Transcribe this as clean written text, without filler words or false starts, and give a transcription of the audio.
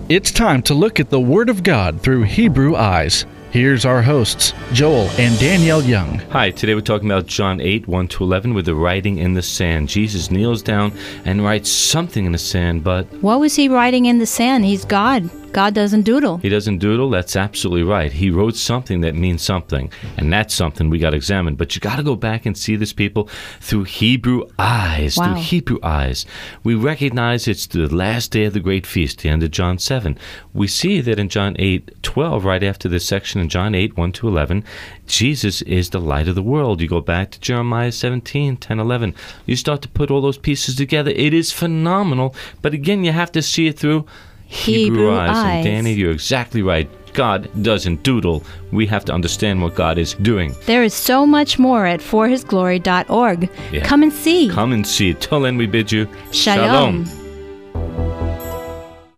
It's time to look at the Word of God through Hebrew eyes. Here's our hosts, Joel and Danielle Young. Hi, today we're talking about John 8, 1-11 with the writing in the sand. Jesus kneels down and writes something in the sand, but... What was he writing in the sand? He's God. God doesn't doodle. He doesn't doodle? That's absolutely right. He wrote something that means something, and that's something we got to examine. But you got to go back and see this, people, through Hebrew eyes. Wow. Through Hebrew eyes. We recognize it's the last day of the great feast, the end of John 7. We see that in John 8:12, right after this section in John 8, 1-11, Jesus is the light of the world. You go back to Jeremiah 17, 10, 11. You start to put all those pieces together. It is phenomenal. But again, you have to see it through Hebrew eyes. And Danny, you're exactly right. God doesn't doodle. We have to understand what God is doing. There is so much more at forhisglory.org. Yeah. Come and see. Come and see. Till then we bid you Shalom.